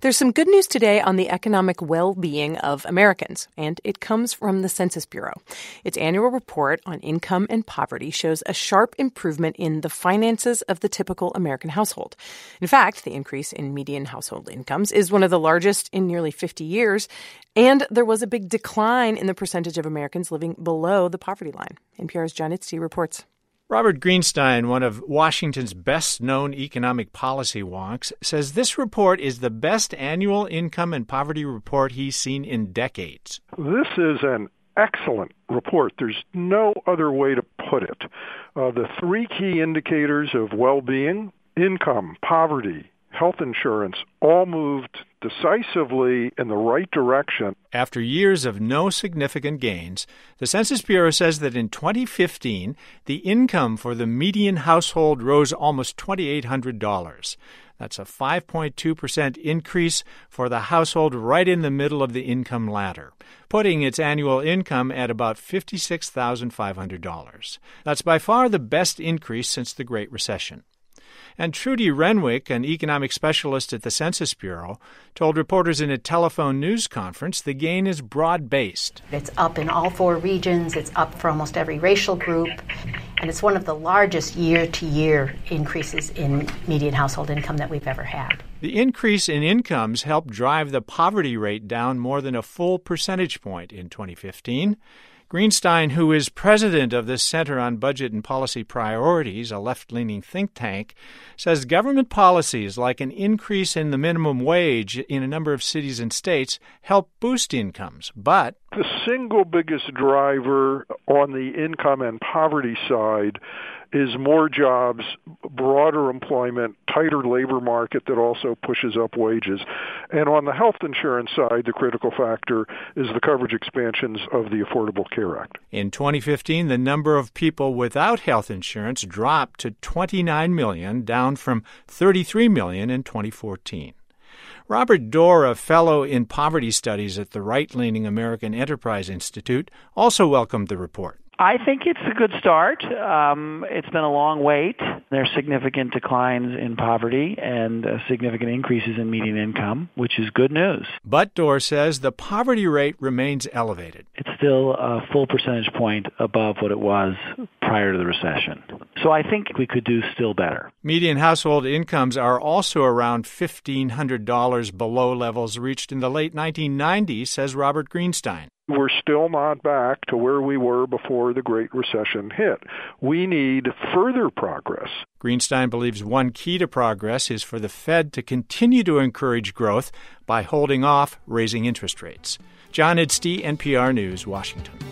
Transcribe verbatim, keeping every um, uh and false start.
There's some good news today on the economic well-being of Americans, and it comes from the Census Bureau. Its annual report on income and poverty shows a sharp improvement in the finances of the typical American household. In fact, the increase in median household incomes is one of the largest in nearly fifty years, and there was a big decline in the percentage of Americans living below the poverty line. N P R's John Itzty reports. Robert Greenstein, one of Washington's best-known economic policy wonks, says this report is the best annual income and poverty report he's seen in decades. This is an excellent report. There's no other way to put it. Uh, the three key indicators of well-being, income, poverty, health insurance, all moved decisively in the right direction. After years of no significant gains, the Census Bureau says that in twenty fifteen, the income for the median household rose almost two thousand eight hundred dollars. That's a five point two percent increase for the household right in the middle of the income ladder, putting its annual income at about fifty-six thousand five hundred dollars. That's by far the best increase since the Great Recession. And Trudy Renwick, an economic specialist at the Census Bureau, told reporters in a telephone news conference the gain is broad-based. It's up in all four regions. It's up for almost every racial group. And it's one of the largest year-to-year increases in median household income that we've ever had. The increase in incomes helped drive the poverty rate down more than a full percentage point in twenty fifteen. Greenstein, who is president of the Center on Budget and Policy Priorities, a left-leaning think tank, says government policies like an increase in the minimum wage in a number of cities and states help boost incomes. But the single biggest driver on the income and poverty side is more jobs, broader employment, tighter labor market that also pushes up wages. And on the health insurance side, the critical factor is the coverage expansions of the Affordable Care Act. In twenty fifteen, the number of people without health insurance dropped to twenty-nine million, down from thirty-three million in twenty fourteen. Robert Doar, a fellow in poverty studies at the right-leaning American Enterprise Institute, also welcomed the report. I think it's a good start. Um, it's been a long wait. There's significant declines in poverty and uh, significant increases in median income, which is good news. But Doar says the poverty rate remains elevated. It's still a full percentage point above what it was prior to the recession. So I think we could do still better. Median household incomes are also around fifteen hundred dollars below levels reached in the late nineteen nineties, says Robert Greenstein. We're still not back to where we were before the Great Recession hit. We need further progress. Greenstein believes one key to progress is for the Fed to continue to encourage growth by holding off raising interest rates. John Itzty, N P R News, Washington.